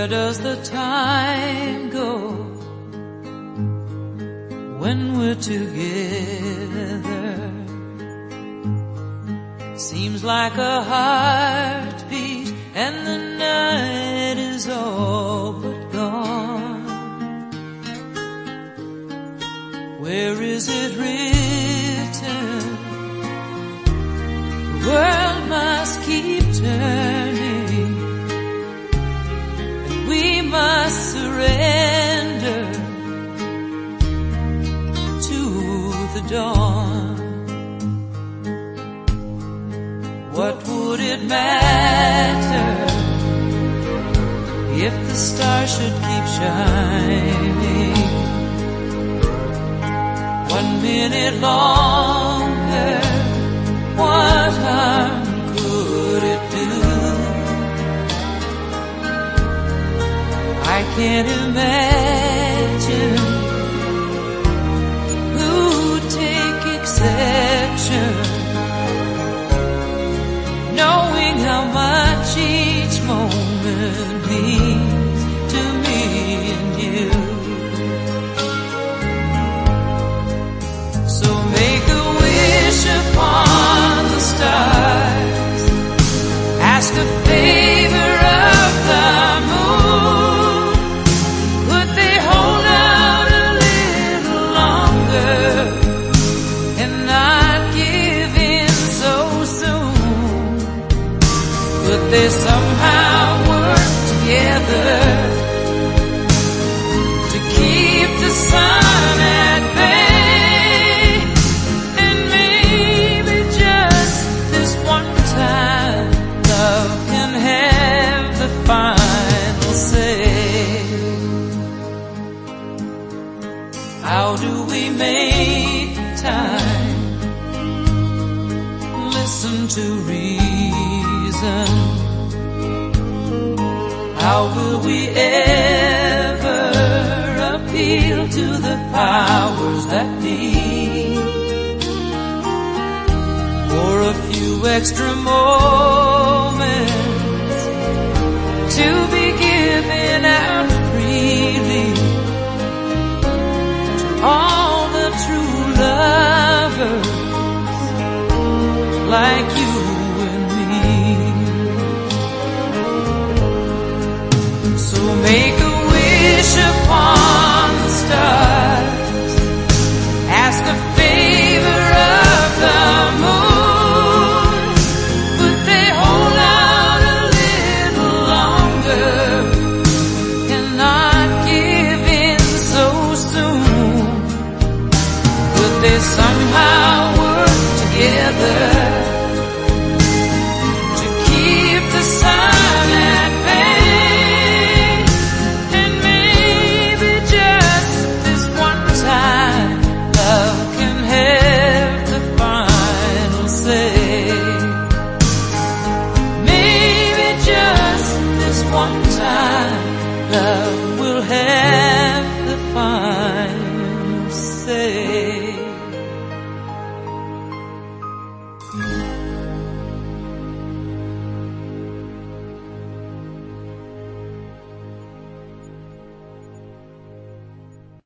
does the time go when we're together? Seems like a heartbeat and the night is all but gone. Where is it written? The world must keep turning, and we must surrender to the dawn. What would it matter if the stars should keep shining 1 minute longer? What harm could it do? I can't imagine who'd take exception, knowing how much each moment means to me and you. So make a wish upon the stars, ask a favor of the moon. Could they hold out a little longer and not give in so soon? Could they somehow work together to keep the sun at bay? And maybe just this one time, love can have the final say. How do we make time listen to reason? How will we ever appeal to the powers that be for a few extra moments to be given out freely to all the true lovers like you and me? So make a wish upon the stars, ask a favor of the moon. Could they hold out a little longer and not give in so soon? Could they somehow work together